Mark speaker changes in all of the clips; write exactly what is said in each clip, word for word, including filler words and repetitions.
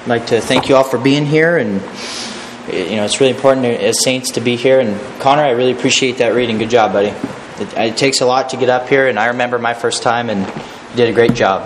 Speaker 1: I'd like to thank you all for being here, and you know it's really important as saints to be here. And Connor, I really appreciate that reading. Good job, buddy. It, it takes a lot to get up here, and I remember my first time, and you did a great job.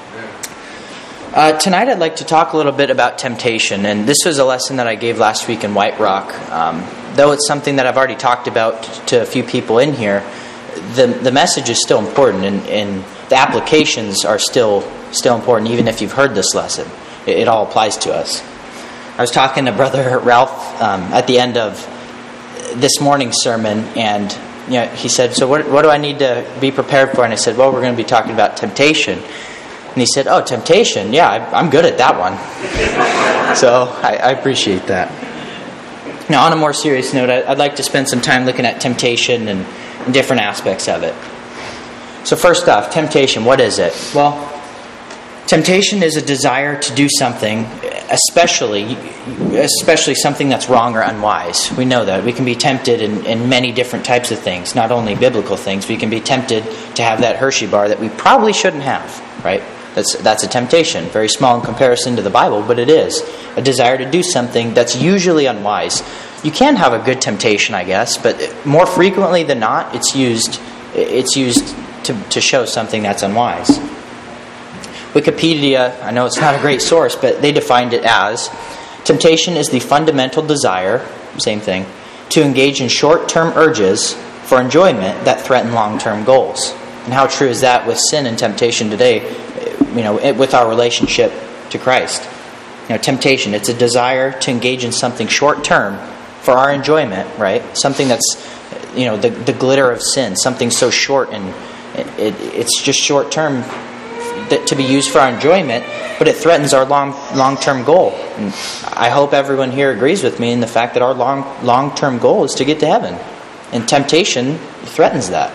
Speaker 1: Uh, tonight, I'd like to talk a little bit about temptation, and this was a lesson that I gave last week in White Rock. Um, though it's something that I've already talked about to a few people in here, the the message is still important, and, and the applications are still still important, even if you've heard this lesson. It, it all applies to us. I was talking to Brother Ralph um, at the end of this morning's sermon, and you know, he said, so what, what do I need to be prepared for? And I said, well, we're going to be talking about temptation. And he said, oh, temptation. Yeah, I, I'm good at that one. So I, I appreciate that. Now, on a more serious note, I, I'd like to spend some time looking at temptation and, and different aspects of it. So first off, temptation, what is it? Well, temptation is a desire to do something, especially especially something that's wrong or unwise. We know that. We can be tempted in, in many different types of things, not only biblical things. We can be tempted to have that Hershey bar that we probably shouldn't have, right? That's that's a temptation. Very small in comparison to the Bible, but it is. A desire to do something that's usually unwise. You can have a good temptation, I guess, but more frequently than not, it's used it's used to, to show something that's unwise. Wikipedia, I know it's not a great source, but they defined it as, temptation is the fundamental desire, same thing, to engage in short-term urges for enjoyment that threaten long-term goals. And how true is that with sin and temptation today, you know, with our relationship to Christ? You know, temptation, it's a desire to engage in something short-term for our enjoyment, right? Something that's, you know, the, the glitter of sin, something so short and it, it, it's just short-term to be used for our enjoyment, but it threatens our long long-term goal. And I hope everyone here agrees with me in the fact that our long long-term goal is to get to heaven, and temptation threatens that.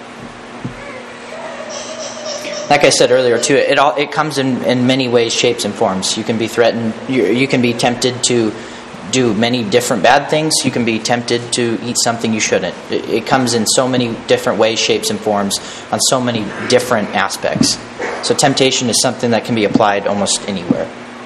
Speaker 1: Like I said earlier, too, it all it comes in, in many ways, shapes, and forms. You can be threatened. You, you can be tempted to do many different bad things. You can be tempted to eat something you shouldn't. It, it comes in so many different ways, shapes, and forms on so many different aspects. So temptation is something that can be applied almost anywhere.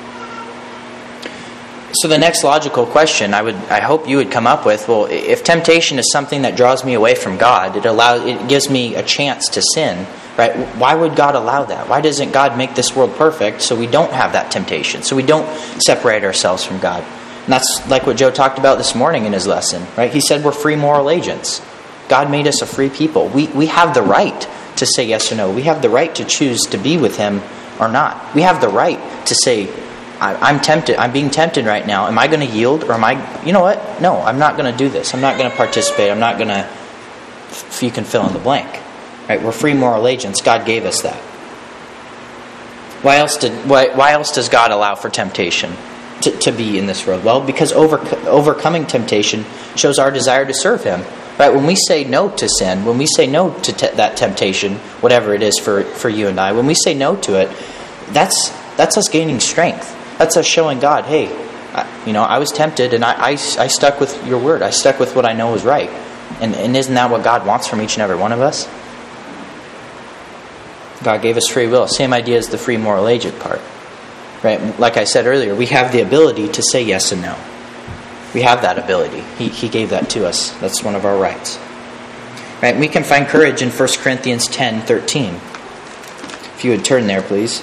Speaker 1: So the next logical question I would, I hope you would come up with, well, if temptation is something that draws me away from God, it allows, it gives me a chance to sin, right? Why would God allow that? Why doesn't God make this world perfect so we don't have that temptation, so we don't separate ourselves from God? And that's like what Joe talked about this morning in his lesson, right? He said we're free moral agents. God made us a free people. We we have the right to say yes or no. We have the right to choose to be with Him or not. We have the right to say, I, I'm tempted. I'm being tempted right now. Am I going to yield, or am I? You know what? No, I'm not going to do this. I'm not going to participate. I'm not going to. If you can fill in the blank, right? We're free moral agents. God gave us that. Why else did? Why, why else does God allow for temptation to, to be in this world? Well, because over, overcoming temptation shows our desire to serve Him. Right, when we say no to sin, when we say no to te- that temptation, whatever it is for, for you and I, when we say no to it, that's that's us gaining strength. That's us showing God, hey, I, you know, I was tempted and I, I, I stuck with your word. I stuck with what I know is right. And, and isn't that what God wants from each and every one of us? God gave us free will. Same idea as the free moral agent part. Right? Like I said earlier, we have the ability to say yes and no. We have that ability. He, he gave that to us. That's one of our rights. Right? We can find courage in First Corinthians ten thirteen. If you would turn there, please.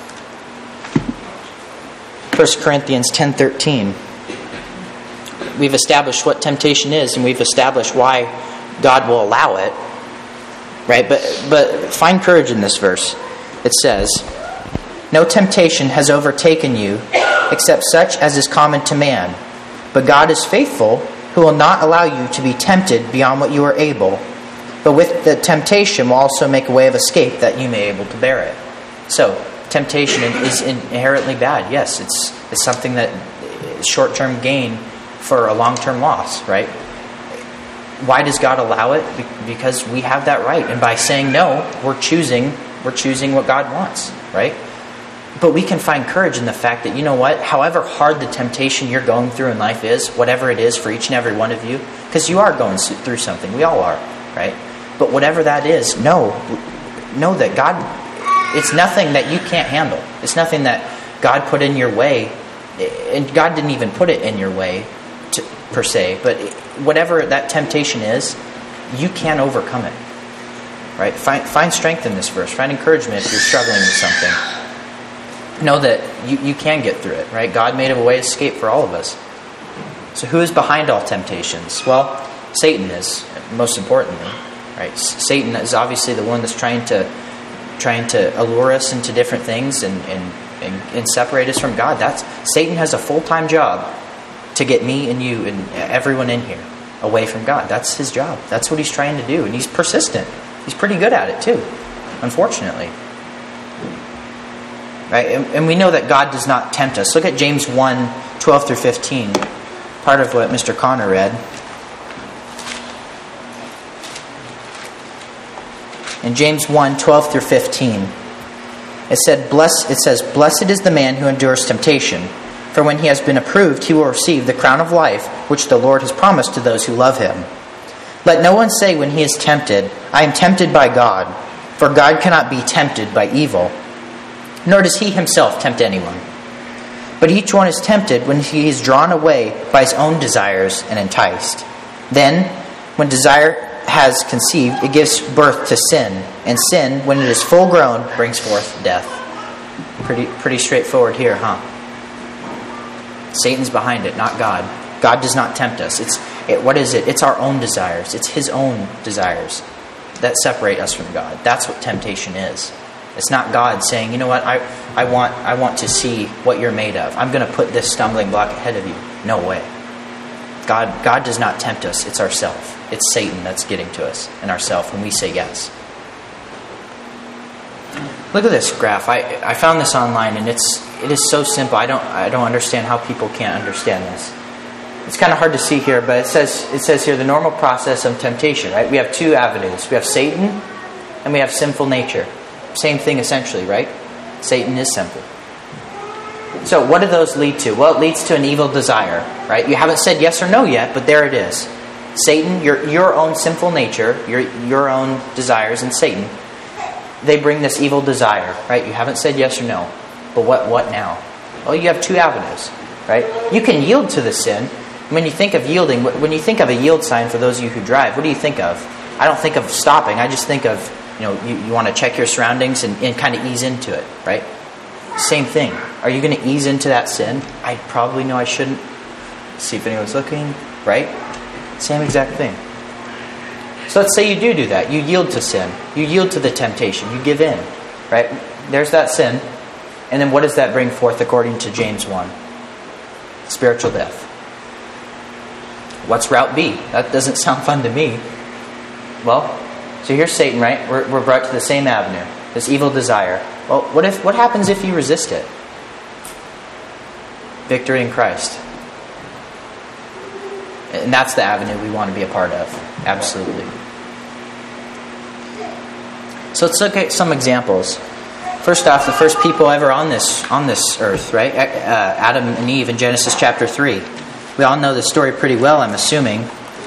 Speaker 1: First Corinthians ten thirteen. We've established what temptation is, and we've established why God will allow it. Right? But but find courage in this verse. It says, "No temptation has overtaken you, except such as is common to man. But God is faithful, who will not allow you to be tempted beyond what you are able, but with the temptation will also make a way of escape that you may be able to bear it." So, temptation is inherently bad. Yes, it's it's something that is short-term gain for a long-term loss, right? Why does God allow it? Because we have that right, and by saying no, we're choosing we're choosing what God wants, right? But we can find courage in the fact that, you know what, however hard the temptation you're going through in life is, whatever it is for each and every one of you, because you are going through something, we all are, right? But whatever that is, know, know that God, it's nothing that you can't handle. It's nothing that God put in your way and God didn't even put it in your way to, per se, but whatever that temptation is, you can overcome it. Right? Find, find strength in this verse. Find encouragement if you're struggling with something. Know that you, you can get through it. Right? God made a way of escape for all of us. So who is behind all temptations? Well, Satan is, most importantly. Right? Satan is obviously the one that's trying to trying to allure us into different things and, and, and, and separate us from God. That's Satan has a full-time job to get me and you and everyone in here away from God. That's his job. That's what he's trying to do. And he's persistent. He's pretty good at it too, unfortunately. Right? And, and we know that God does not tempt us. Look at James one, twelve through fifteen. Part of what Mister Connor read. In James one, twelve through fifteen. It said, Bless, it says, Blessed is the man who endures temptation, for when he has been approved, he will receive the crown of life, which the Lord has promised to those who love him. Let no one say when he is tempted, I am tempted by God, for God cannot be tempted by evil, nor does he himself tempt anyone. But each one is tempted when he is drawn away by his own desires and enticed. Then, when desire has conceived, it gives birth to sin, and sin, when it is full grown, brings forth death. Pretty, pretty straightforward here, huh? Satan's behind it, not God. God does not tempt us. It's it, what is it? It's our own desires. It's his own desires that separate us from God. That's what temptation is. It's not God saying, you know what, I, I want I want to see what you're made of. I'm going to put this stumbling block ahead of you. No way. God God does not tempt us. It's ourself. It's Satan that's getting to us and ourself when we say yes. Look at this graph. I, I found this online and it's it is so simple. I don't I don't understand how people can't understand this. It's kind of hard to see here, but it says it says here the normal process of temptation, right? We have two avenues. We have Satan and we have sinful nature. Same thing essentially, right? Satan is sinful. So what do those lead to? Well, it leads to an evil desire, right? You haven't said yes or no yet, but there it is. Satan, your your own sinful nature, your your own desires, and Satan, they bring this evil desire, right? You haven't said yes or no, but what what now? Well, you have two avenues, right? You can yield to the sin. When you think of yielding, when you think of a yield sign for those of you who drive, what do you think of? I don't think of stopping. I just think of, you know, you, you want to check your surroundings and, and kind of ease into it, right? Same thing. Are you going to ease into that sin? I probably know I shouldn't. See if anyone's looking, right? Same exact thing. So let's say you do do that. You yield to sin. You yield to the temptation. You give in, right? There's that sin. And then what does that bring forth according to James one? Spiritual death. What's route B? That doesn't sound fun to me. Well, so here's Satan, right? We're, we're brought to the same avenue. This evil desire. Well, what if? What happens if you resist it? Victory in Christ. And that's the avenue we want to be a part of. Absolutely. So let's look at some examples. First off, the first people ever on this on this earth, right? Uh, Adam and Eve in Genesis chapter three. We all know the story pretty well, I'm assuming.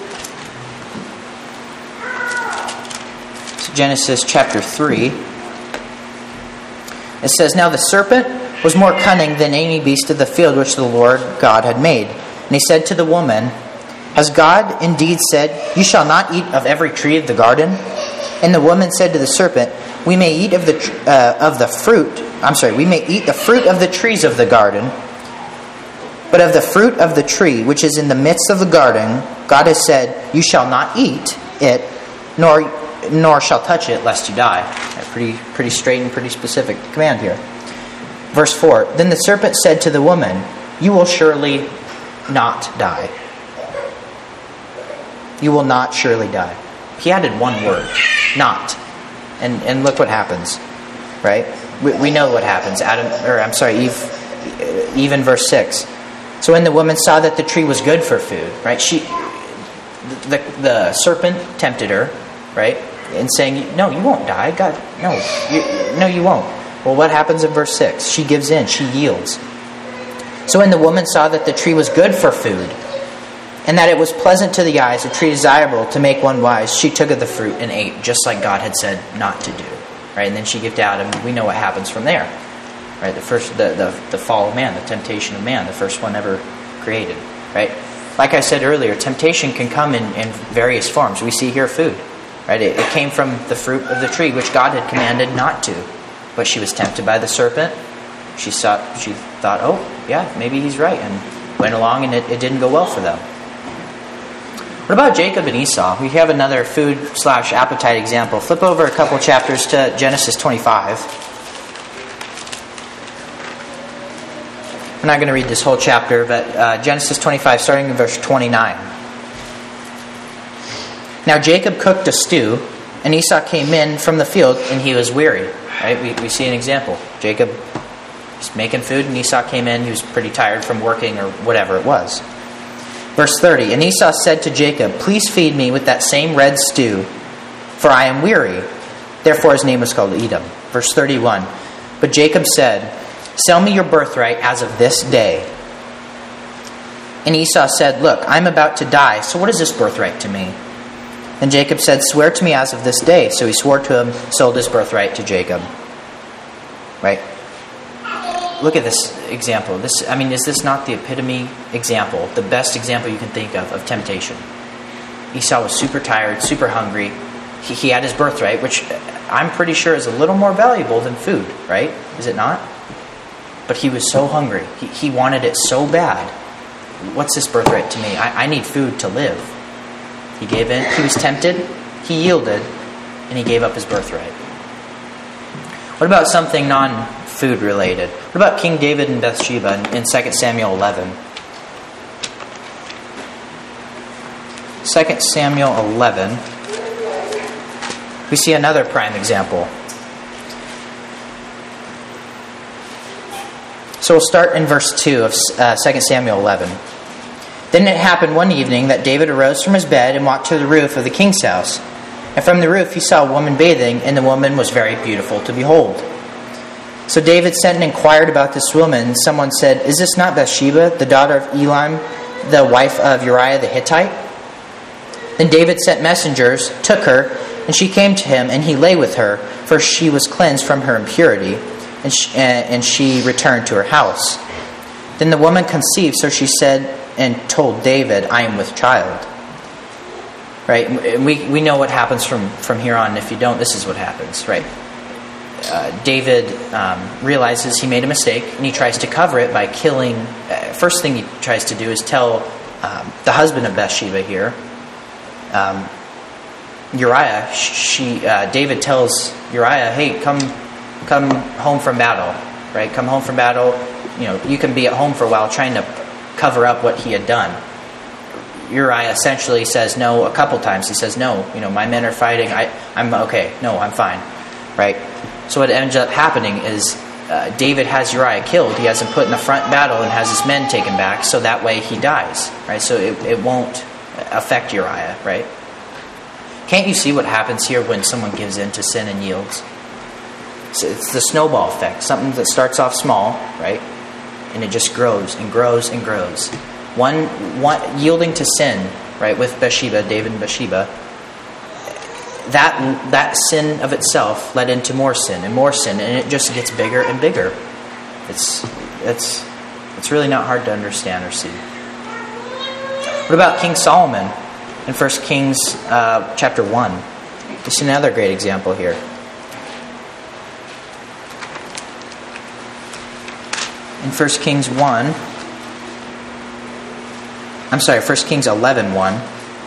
Speaker 1: So Genesis chapter three. It says, Now the serpent was more cunning than any beast of the field which the Lord God had made. And he said to the woman, Has God indeed said, You shall not eat of every tree of the garden? And the woman said to the serpent, We may eat of the uh, of the fruit. I'm sorry. We may eat the fruit of the trees of the garden, but of the fruit of the tree which is in the midst of the garden, God has said, You shall not eat it, nor nor shall touch it, lest you die. A pretty pretty straight and pretty specific command here. Verse four. Then the serpent said to the woman, You will surely not die. You will not surely die. He added one word, not. And and look what happens, right? We, we know what happens. Adam, or I'm sorry, Eve, Eve in verse six. So when the woman saw that the tree was good for food, right? She, the the serpent tempted her, right? And saying, no, you won't die. God, no, you, no, you won't. Well, what happens in verse six? She gives in. She yields. So when the woman saw that the tree was good for food, and that it was pleasant to the eyes, a tree desirable to make one wise, she took of the fruit and ate, just like God had said not to do. Right? And then she gave to Adam. We know what happens from there. right? The first, the, the, the fall of man, the temptation of man, the first one ever created, right? Like I said earlier, temptation can come in, in various forms. We see here food, right? It, it came from the fruit of the tree, which God had commanded not to. But she was tempted by the serpent. She saw, she thought, oh, yeah, maybe he's right, and went along, and it, it didn't go well for them. What about Jacob and Esau? We have another food slash appetite example. Flip over a couple chapters to Genesis twenty-five. I'm not going to read this whole chapter, but uh, Genesis twenty-five, starting in verse twenty-nine. Now Jacob cooked a stew, and Esau came in from the field, and he was weary. Right? We, we see an example. Jacob was making food, and Esau came in. He was pretty tired from working or whatever it was. Verse thirty, and Esau said to Jacob, please feed me with that same red stew, for I am weary. Therefore his name was called Edom. Verse thirty-one, but Jacob said, sell me your birthright as of this day. And Esau said, look, I'm about to die, so what is this birthright to me? And Jacob said, swear to me as of this day. So he swore to him, sold his birthright to Jacob. Right? Look at this example. This, I mean, is this not the epitome example, the best example you can think of, of temptation? Esau was super tired, super hungry. He, he had his birthright, which I'm pretty sure is a little more valuable than food, right? Is it not? But he was so hungry. He, he wanted it so bad. What's this birthright to me? I, I need food to live. He gave in. He was tempted. He yielded. And he gave up his birthright. What about something non-food related? What about King David and Bathsheba in, in Second Samuel eleven? Second Samuel eleven. We see another prime example. So we'll start in verse two of uh, Second Samuel eleven. Then it happened one evening that David arose from his bed and walked to the roof of the king's house. And from the roof he saw a woman bathing, and the woman was very beautiful to behold. So David sent and inquired about this woman, and someone said, is this not Bathsheba, the daughter of Eliam, the wife of Uriah the Hittite? Then David sent messengers, took her, and she came to him, and he lay with her, for she was cleansed from her impurity, and she, and she returned to her house. Then the woman conceived, so she said and told David, I am with child. Right? We we know what happens from, from here on. If you don't, this is what happens. Right? Uh, David um, realizes he made a mistake, and he tries to cover it by killing. Uh, first thing he tries to do is tell um, the husband of Bathsheba here, um, Uriah. She uh, David tells Uriah, "Hey, come come home from battle. Right? Come home from battle. You know, you can be at home for a while, trying to cover up what he had done." Uriah essentially says no a couple times. He says, no, you know, my men are fighting. I, I'm okay. No, I'm fine. Right? So what ends up happening is uh, David has Uriah killed. He has him put in the front battle and has his men taken back, so that way he dies. Right? So it, it won't affect Uriah. Right? Can't you see what happens here when someone gives in to sin and yields? So it's the snowball effect. Something that starts off small, right? And it just grows and grows and grows. One, one yielding to sin, right, with Bathsheba, David and Bathsheba, that that sin of itself led into more sin and more sin, and it just gets bigger and bigger. It's it's it's really not hard to understand or see. What about King Solomon in First Kings uh, chapter one? Just another great example here. In First Kings one. I'm sorry, First Kings eleven one.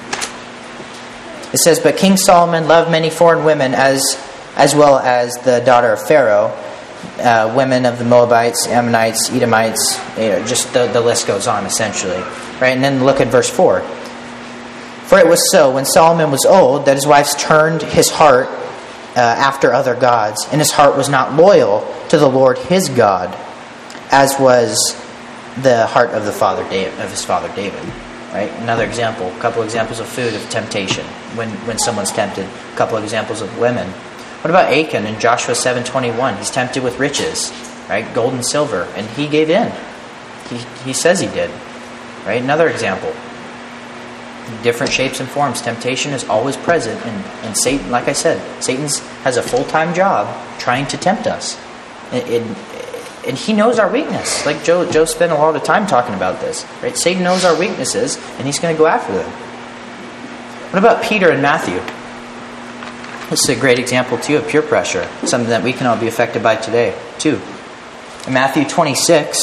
Speaker 1: It says, but King Solomon loved many foreign women as as well as the daughter of Pharaoh, uh, women of the Moabites, Ammonites, Edomites, you know, just the, the list goes on essentially. Right? And then look at verse four. For it was so, when Solomon was old, that his wives turned his heart uh, after other gods, and his heart was not loyal to the Lord his God, as was the heart of the father David, of his father David. Right? Another example, a couple examples of food, of temptation, when, when someone's tempted. A couple of examples of women. What about Achan in Joshua seven twenty-one? He's tempted with riches, right? Gold and silver, and he gave in. He he says he did. Right? Another example. Different shapes and forms. Temptation is always present, and, and Satan, like I said, Satan has a full-time job trying to tempt us. It, it, and he knows our weakness. Like Joe, Joe spent a lot of time talking about this. Right? Satan knows our weaknesses, and he's going to go after them. What about Peter and Matthew? This is a great example, too, of peer pressure. Something that we can all be affected by today, too. In Matthew twenty-six,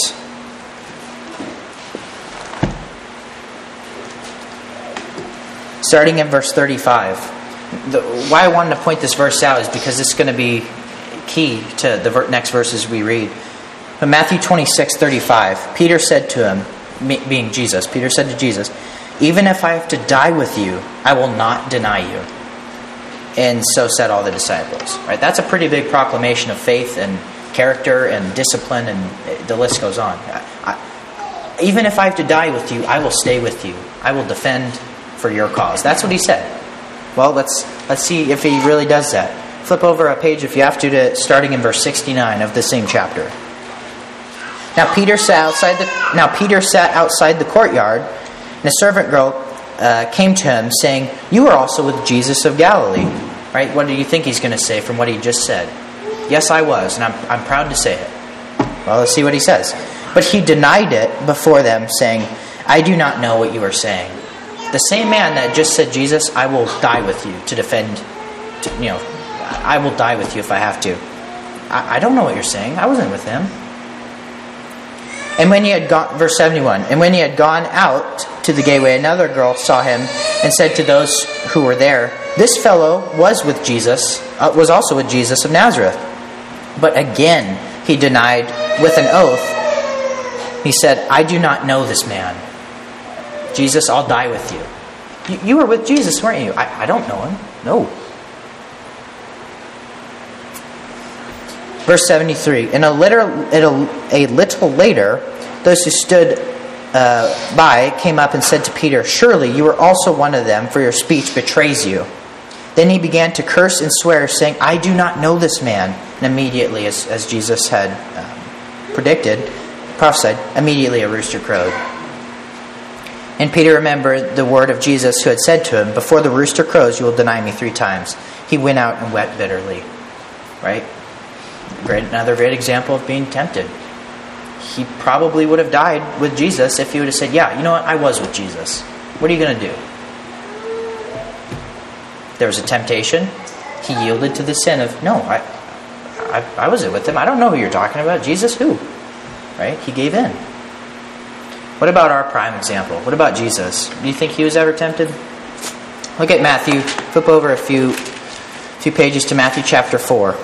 Speaker 1: starting in verse thirty-five. The, why I wanted to point this verse out is because it's going to be key to the ver- next verses we read. In Matthew twenty-six, thirty-five, Peter said to him, me, being Jesus, Peter said to Jesus, "Even if I have to die with you, I will not deny you." And so said all the disciples. Right? That's a pretty big proclamation of faith and character and discipline, and the list goes on. I, I, even if I have to die with you, I will stay with you. I will defend for your cause. That's what he said. Well, let's let's see if he really does that. Flip over a page if you have to, to starting in verse sixty-nine of the same chapter. Now Peter sat outside the now Peter sat outside the courtyard, and a servant girl uh, came to him, saying, "You are also with Jesus of Galilee." Right? What do you think he's going to say from what he just said? Yes, I was, and I'm I'm proud to say it. Well, let's see what he says. But he denied it before them, saying, "I do not know what you are saying." The same man that just said, "Jesus, I will die with you to defend," to, you know, I will die with you if I have to. I, I don't know what you're saying. I wasn't with him. And when he had gone, verse seventy-one, and when he had gone out to the gateway, another girl saw him and said to those who were there, "This fellow was with Jesus, uh, was also with Jesus of Nazareth." But again he denied with an oath. He said, "I do not know this man." Jesus, I'll die with you. You, you were with Jesus, weren't you? I, I don't know him. No. Verse seventy-three. And a little, a little later, those who stood uh, by came up and said to Peter, "Surely you are also one of them, for your speech betrays you." Then he began to curse and swear, saying, "I do not know this man." And immediately, as, as Jesus had um, predicted, prophesied, immediately a rooster crowed. And Peter remembered the word of Jesus, who had said to him, "Before the rooster crows, you will deny me three times." He went out and wept bitterly. Right? Great, another great example of being tempted. He probably would have died with Jesus if he would have said, "Yeah, you know what? I was with Jesus. What are you going to do?" There was a temptation. He yielded to the sin of, "No, I, I, I wasn't with him. I don't know who you're talking about. Jesus who?" Right? He gave in. What about our prime example? What about Jesus? Do you think he was ever tempted? Look at Matthew. Flip over a few, few pages to Matthew chapter four.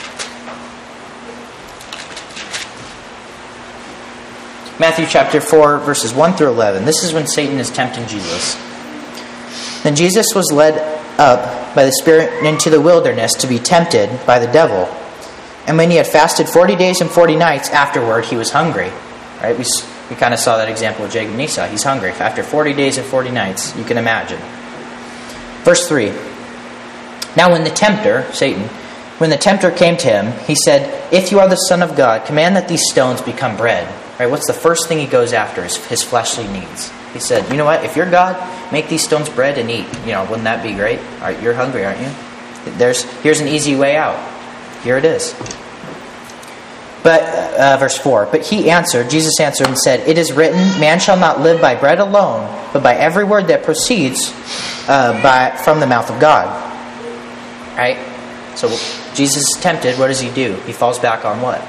Speaker 1: Matthew chapter four, verses one through eleven. This is when Satan is tempting Jesus. Then Jesus was led up by the Spirit into the wilderness to be tempted by the devil. And when he had fasted forty days and forty nights, afterward he was hungry. Right? We we kind of saw that example with Jacob and Esau. He's hungry. After forty days and forty nights, you can imagine. Verse three. Now when the tempter, Satan, when the tempter came to him, he said, "If you are the Son of God, command that these stones become bread." Right? What's the first thing he goes after? Is his fleshly needs. He said, "You know what? If you're God, make these stones bread and eat." You know, wouldn't that be great? All right, you're hungry, aren't you? There's here's an easy way out. Here it is. But uh, verse four. But he answered, Jesus answered and said, "It is written, man shall not live by bread alone, but by every word that proceeds uh, by from the mouth of God." Right? So Jesus is tempted. What does he do? He falls back on what?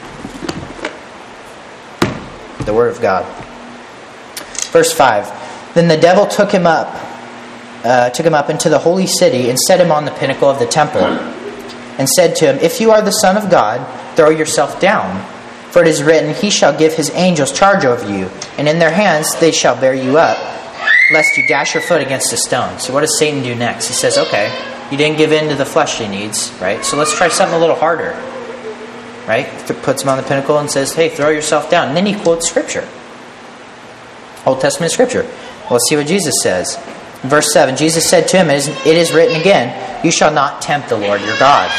Speaker 1: The word of God. Verse five. Then the devil took him up, uh, took him up into the holy city and set him on the pinnacle of the temple, and said to him, "If you are the Son of God, throw yourself down. For it is written, he shall give his angels charge over you, and in their hands they shall bear you up, lest you dash your foot against a stone." So what does Satan do next? He says, "Okay, you didn't give in to the fleshly needs, right? So let's try something a little harder." Right? Puts him on the pinnacle and says, "Hey, throw yourself down." And then he quotes Scripture. Old Testament Scripture. Well, let's see what Jesus says. In verse seven, Jesus said to him, "It is, it is written again, you shall not tempt the Lord your God."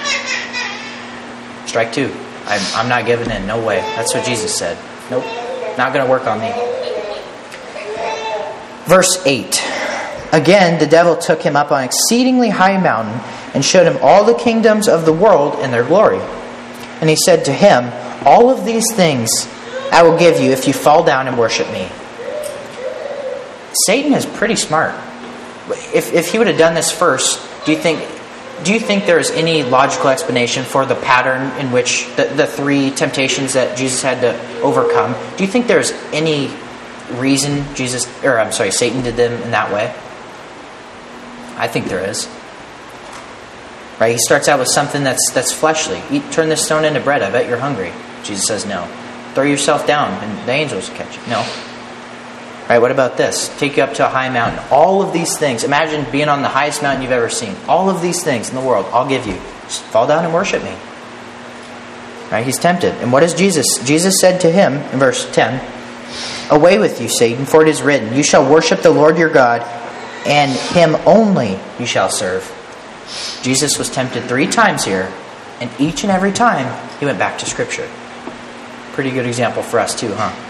Speaker 1: Strike two. I'm, I'm not giving in. No way. That's what Jesus said. Nope. Not going to work on me. Verse eight. Again, the devil took him up on an exceedingly high mountain and showed him all the kingdoms of the world and their glory. And he said to him, all of these things I will give you if you fall down and worship me. Satan is pretty smart. If if he would have done this first, do you think do you think there is any logical explanation for the pattern in which the, the three temptations that Jesus had to overcome? Do you think there's any reason Jesus, or I'm sorry, Satan did them in that way? I think there is. Right? He starts out with something that's that's fleshly. Eat, turn this stone into bread. I bet you're hungry. Jesus says no. Throw yourself down and the angels will catch you. No. Right? What about this? Take you up to a high mountain. All of these things. Imagine being on the highest mountain you've ever seen. All of these things in the world, I'll give you. Just fall down and worship me. Right? He's tempted. And what is Jesus? Jesus said to him in verse ten, "Away with you, Satan, for it is written, you shall worship the Lord your God, and him only you shall serve." Jesus was tempted three times here, and each and every time he went back to Scripture. Pretty good example for us too, huh?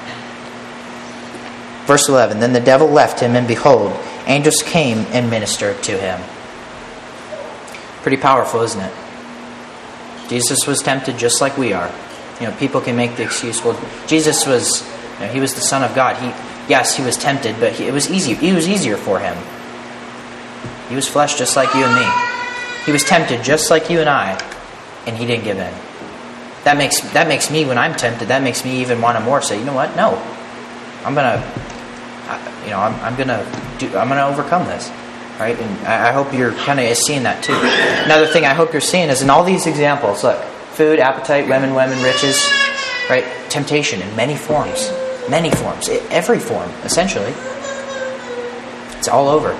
Speaker 1: Verse eleven, "Then the devil left him, and behold, angels came and ministered to him." Pretty powerful, isn't it? Jesus was tempted just like we are. You know, people can make the excuse, well, Jesus was, you know, he was the Son of God. He, yes, he was tempted, but he, it was easy. It was easier for him. He was flesh just like you and me. He was tempted just like you and I, and he didn't give in. That makes that makes me, when I'm tempted, that makes me even want to more say, you know what? No, I'm gonna, you know, I'm, I'm gonna do, I'm gonna overcome this, right? And I, I hope you're kind of seeing that too. Another thing I hope you're seeing is in all these examples, look, food, appetite, women, women, riches, right? Temptation in many forms, many forms, every form, essentially. It's all over.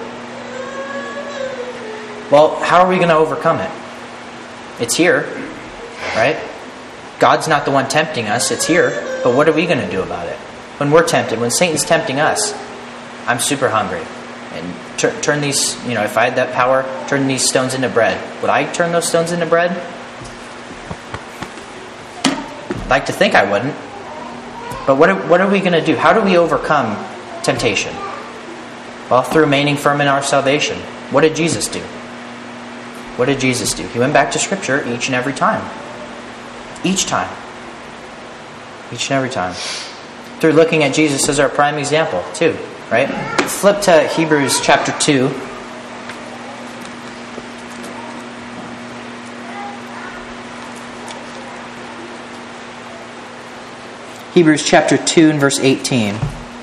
Speaker 1: Well, how are we going to overcome it? It's here, right? God's not the one tempting us, it's here. But what are we going to do about it? When we're tempted, when Satan's tempting us, I'm super hungry. And tur- turn these, you know, if I had that power, turn these stones into bread. Would I turn those stones into bread? I'd like to think I wouldn't. But what are, what are we going to do? How do we overcome temptation? Well, through remaining firm in our salvation. What did Jesus do? What did Jesus do? He went back to Scripture each and every time. Each time. Each and every time. Through looking at Jesus as our prime example, too. Right? Flip to Hebrews chapter two. Hebrews chapter two and verse eighteen.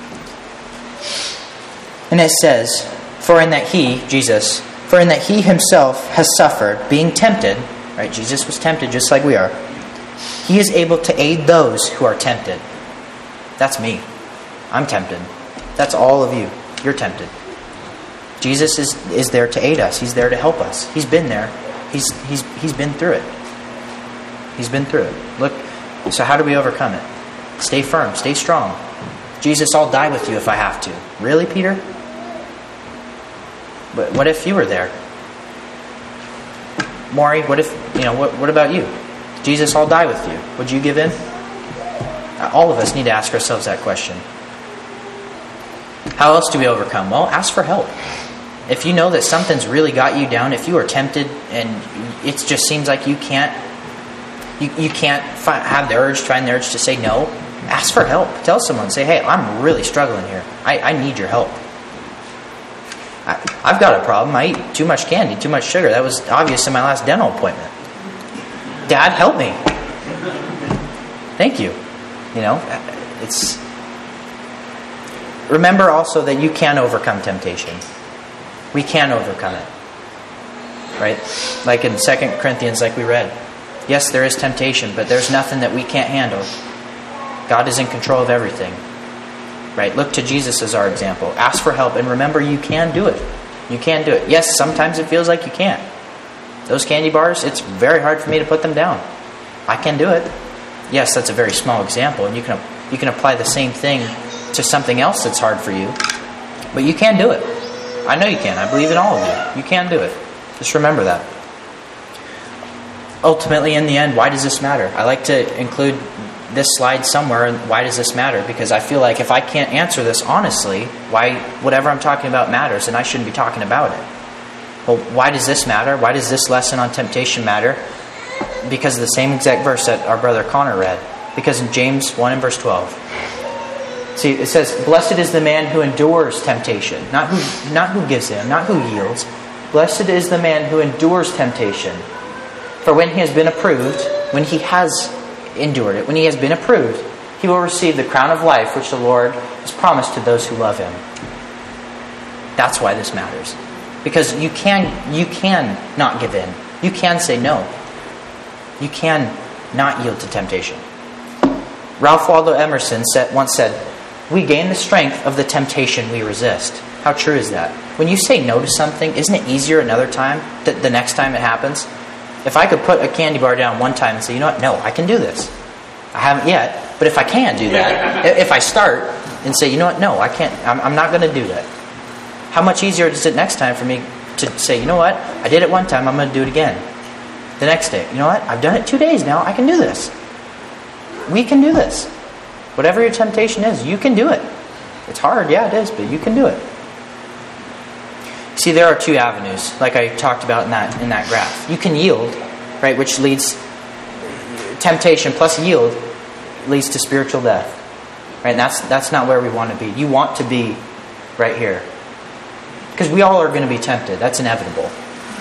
Speaker 1: And it says, "For in that he," Jesus, "for in that he himself has suffered, being tempted," right? Jesus was tempted just like we are. "He is able to aid those who are tempted." That's me. I'm tempted. That's all of you. You're tempted. Jesus is, is there to aid us. He's there to help us. He's been there. He's he's he's been through it. He's been through it. Look, so how do we overcome it? Stay firm. Stay strong. Jesus, I'll die with you if I have to. Really, Peter? But what if you were there? Maury, what if, you know, what, what about you? Jesus, I'll die with you. Would you give in? All of us need to ask ourselves that question. How else do we overcome? Well, ask for help. If you know that something's really got you down, if you are tempted and it just seems like you can't, you, you can't find, have the urge, find the urge to say no, ask for help. Tell someone, say, hey, I'm really struggling here. I, I need your help. I, I've got a problem. I eat too much candy, too much sugar. That was obvious in my last dental appointment. Dad, help me. Thank you. You know, it's... Remember also that you can overcome temptation. We can overcome it. Right? Like in Second Corinthians, like we read. Yes, there is temptation, but there's nothing that we can't handle. God is in control of everything. Right? Look to Jesus as our example. Ask for help, and remember you can do it. You can do it. Yes, sometimes it feels like you can't. Those candy bars, it's very hard for me to put them down. I can do it. Yes, that's a very small example, and you can you can apply the same thing to something else that's hard for you. But you can do it. I know you can. I believe in all of you. You can do it. Just remember that. Ultimately, in the end, why does this matter? I like to include this slide somewhere, and why does this matter? Because I feel like if I can't answer this honestly, why whatever I'm talking about matters, and I shouldn't be talking about it. Well, why does this matter? Why does this lesson on temptation matter? Because of the same exact verse that our brother Connor read. Because in James one and verse twelve, see, it says, blessed is the man who endures temptation. Not who, not who gives in, not who yields. Blessed is the man who endures temptation. For when he has been approved, when he has endured it, when he has been approved, he will receive the crown of life which the Lord has promised to those who love him. That's why this matters. Because you can, you can not give in. You can say no. You can not yield to temptation. Ralph Waldo Emerson said, once said, we gain the strength of the temptation we resist. How true is that? When you say no to something, isn't it easier another time, th- the next time it happens? If I could put a candy bar down one time and say, you know what, no, I can do this. I haven't yet, but if I can do that, if I start and say, you know what, no, I can't, I'm, I'm not going to do that. How much easier is it next time for me to say, you know what, I did it one time, I'm going to do it again. The next day, you know what, I've done it two days now, I can do this. We can do this. Whatever your temptation is, you can do it. It's hard, yeah, it is, but you can do it. See, there are two avenues, like I talked about in that in that graph. You can yield, right, which leads, temptation plus yield leads to spiritual death. Right, and that's that's not where we want to be. You want to be right here. Because we all are going to be tempted. That's inevitable.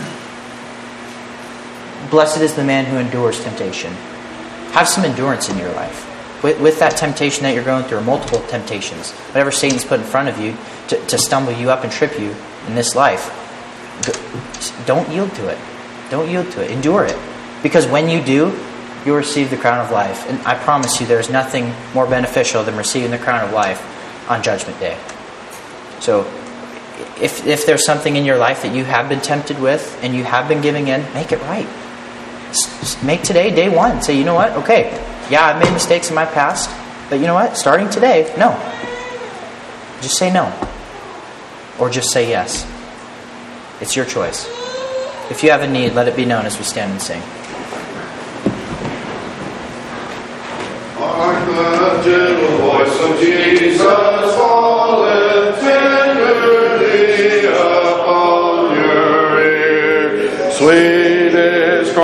Speaker 1: Blessed is the man who endures temptation. Have some endurance in your life. With, with that temptation that you're going through, or multiple temptations, whatever Satan's put in front of you to, to stumble you up and trip you in this life, don't yield to it. Don't yield to it. Endure it. Because when you do, you'll receive the crown of life. And I promise you, there's nothing more beneficial than receiving the crown of life on Judgment Day. So, if if there's something in your life that you have been tempted with and you have been giving in, make it right. Make today day one. Say, you know what? Okay, yeah, I've made mistakes in my past, but you know what? Starting today, no. Just say no. Or just say yes. It's your choice. If you have a need, let it be known as we stand and sing.
Speaker 2: Hark the gentle voice of Jesus.